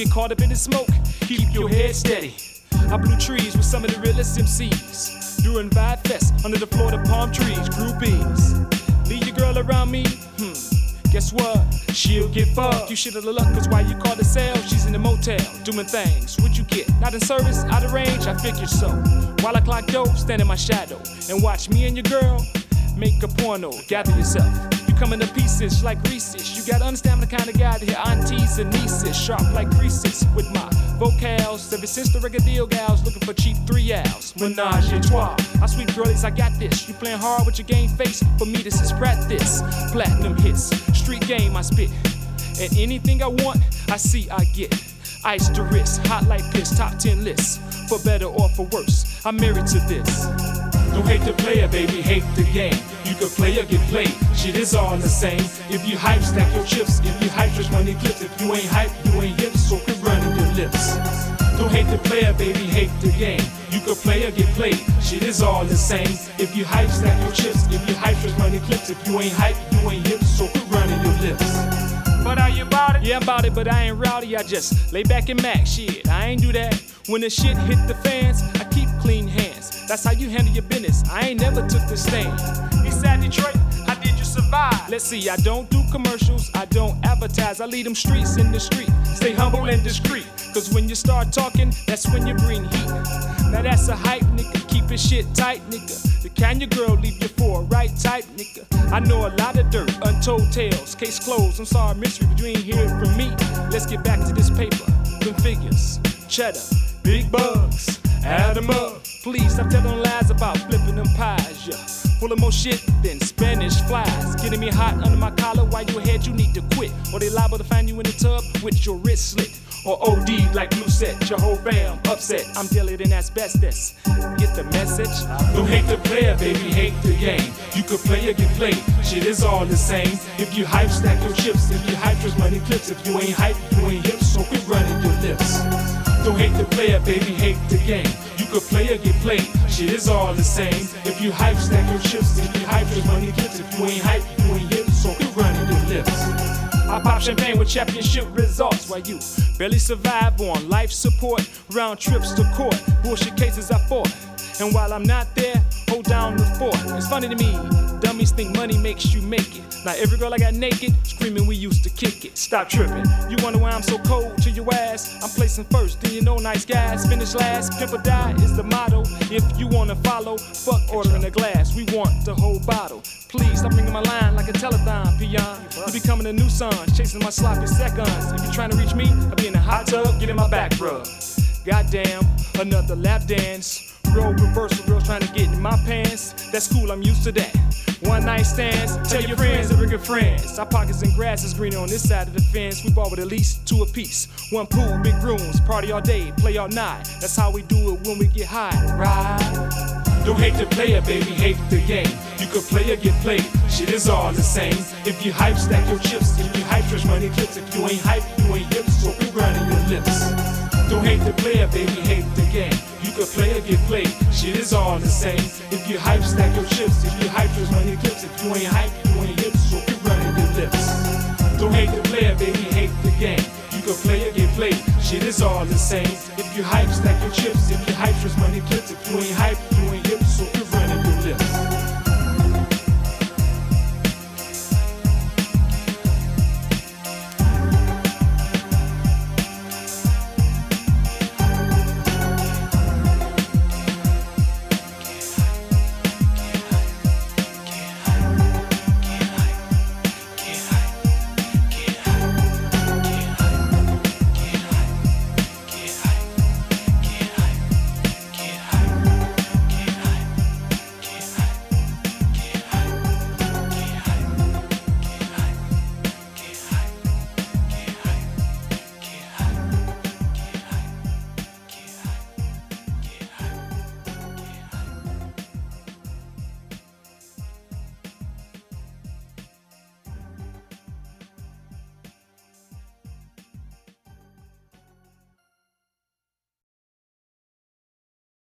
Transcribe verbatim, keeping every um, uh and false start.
get caught up in the smoke. Keep your head steady. I blew trees with some of the realest M Cs during Vibe Fest under the Florida palm trees. Groupies, leave your girl around me. Hmm. Guess what? She'll get fucked. You shit out of luck, cause why you call the cell? She's in the motel, doing things. What'd you get? Not in service, out of range? I figured so. While I clock dope, stand in my shadow and watch me and your girl make a porno. Gather yourself. You come into pieces like Reese's. You gotta understand the kind of guy to hear aunties and nieces. Sharp like creases with my vocals. Ever since the record deal gals looking for cheap three L's. Menage a trois. I sweet girlies, I got this. You playing hard with your game face. For me, this is practice. Platinum hits. Street game, I spit. And anything I want, I see, I get. Ice to wrist. Hot like piss. Top ten lists. For better or for worse, I'm married to this. Don't hate the player, baby, hate the game. You can play or get played, shit is all the same. If you hype, stack your chips. If you hype, just money clips. If you ain't hype, you ain't hip, so quit running your lips. Don't hate the player, baby, hate the game. You can play or get played, shit is all the same. If you hype, stack your chips. If you hype, just money clips. If you ain't hype, you ain't hip, so quit running your lips. But are you about it? Yeah, I'm about it, but I ain't rowdy. I just lay back and max shit. I ain't do that. When the shit hit the fans, I keep clean hands. That's how you handle your business. I ain't never took the stand. Eastside Detroit, how did you survive? Let's see, I don't do commercials, I don't advertise. I lead them streets in the street. Stay humble and discreet. Cause when you start talking, that's when you bring heat. Now that's a hype, nigga. Keep your shit tight, nigga. The kind your girl leave you for a right type, nigga. I know a lot of dirt, untold tales. Case closed, I'm sorry, mystery, but you ain't hear it from me. Let's get back to this paper. Them figures, cheddar, big bucks, add them up. Please stop telling lies about flipping them pies, yeah. Full of more shit than Spanish flies. Getting me hot under my collar while you ahead, you need to quit. Or they liable to find you in the tub with your wrist slit. Or O D like blue set, your whole fam upset. I'm dealing in asbestos. Get the message? Don't hate the player, baby, hate the game. You could play or get played, shit is all the same. If you hype, stack your chips. If you hype, just money clips. If you ain't hype, you ain't hip, so quit running your lips. Don't hate the player, baby, hate the game. You could play or get played, shit is all the same. If you hype, stack your chips. If you hype, just money clips. If you ain't hype, you ain't hip, so quit running your lips. I pop champagne with championship results while you barely survive on life support. Round trips to court, bullshit cases I fought. And while I'm not there, hold down the fort. It's funny to me, dummies think money makes you make it. Now every girl I got naked, screaming we used to kick it. Stop tripping, you wonder why I'm so cold to your ass. I'm placing first, then you know nice guys finish last. Pimp or die is the motto. If you wanna follow, fuck ordering a glass. We want the whole bottle. Please stop ringing my line like a telethon, peon. You becoming a new son, chasing my sloppy seconds. If you're trying to reach me, I'll be in a hot tub, get in my back rub. Goddamn, another lap dance. Roll reversal, girls trying to get in my pants. That's cool, I'm used to that. One night stands, tell your friends to bring your friends. Our pockets and grass is greener on this side of the fence. We ball with at least two apiece. One pool, big rooms, party all day, play all night. That's how we do it when we get high, right? Don't hate the player, baby, hate the game. You could play or get played, shit is all the same. If you hype, stack your chips. If you hype, just money clips. If you ain't hype, you ain't hip, so quit running your lips. Don't hate the player, baby, hate the game. You could play or get played, shit is all the same. If you hype, stack your chips. If you hype, just money clips. If you ain't hype, you ain't hip, so quit running your lips. Don't hate the player, baby, hate the game. You could play or get played, shit is all the same. If you hype, stack your chips. If you hype, just money clips. If you ain't hype, you ain't hip, so